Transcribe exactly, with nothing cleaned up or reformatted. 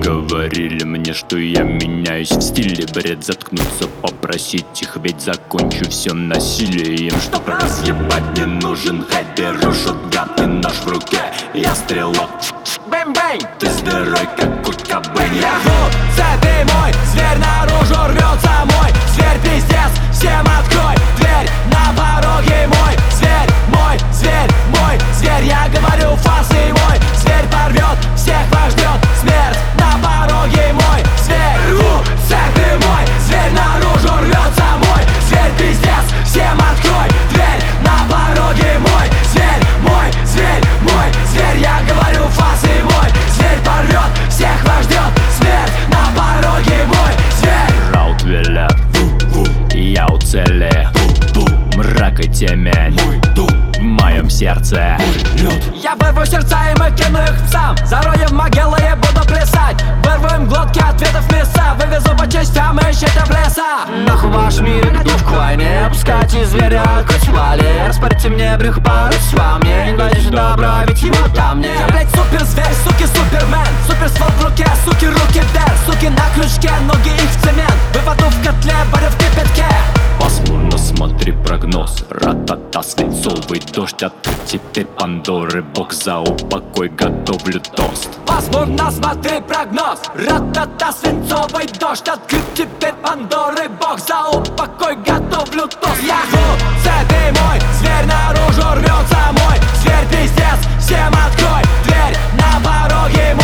говорили мне, что я меняюсь в стиле. Бред, заткнуться, попросить их, ведь закончу все насилием. Чтоб разъебать не нужен хайп, беру шотган и нож в руке. Я стрелок, бэм-бэй, ты здоровый, как у кобыль. Я гуся, ты мой, зверь наружу рвется мой. Зверь пиздец, всем открой дверь, на пороге мой. Зверь мой, зверь мой, зверь, я говорю фасы мой. Зверь порвет, всех вас ждет смерть, на пороге мой. Зверь, гуся, ты мой, зверь наружу рвется мой. Зверь пиздец, всем открой дверь, на пороге мой. Зверь мой, зверь мой, зверь, я говорю фасы мой. Зверь порвет, всех вас ждет смерть, на пороге мой. Зверь. Раут велят, я уцеле, мрак и темень в моем сердце. Я вырву сердца и мы кину их псам. Зароем могилы и буду плясать. Вырву им глотки ответов в леса. Вывезу по частям и ищите в леса. Нахуй ваш мир, готов к войне. Пускайте зверя, хоть вали. Распорите мне брюхо пару с вами. Не говоришь добра, ведь его там нет. Я, блять, супер зверь, суки, супермен. Супер ствол в руке, суки, руки вверх. Суки на крючке, ноги их в цемент. Выводу в котле, варю в кипятке. Пасмурно смотри прогноз. Ра-та-та, свинцовый дождь. Открыть теперь Пандоры, бог за упокой, готовлю тост. Пасмурно смотри прогноз. Ра-та-та, свинцовый дождь. Открыть теперь Пандоры, бог за упокой, готовлю тост. Я гуся, ты мой, зверь наружу рвется мой. Зверь пиздец, всем открой дверь, на пороге мой.